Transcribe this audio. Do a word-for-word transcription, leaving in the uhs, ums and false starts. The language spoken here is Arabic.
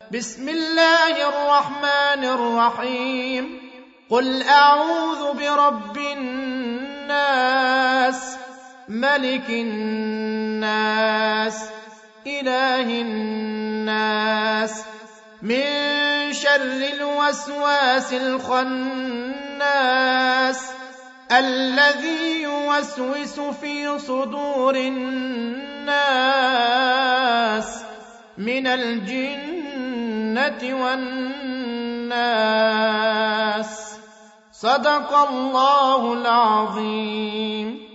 بسم الله الرحمن الرحيم قل أعوذ برب الناس ملك الناس إله الناس من شر الوسواس الخناس الذي يوسوس في صدور الناس من الجنة والناس. صدق الله العظيم.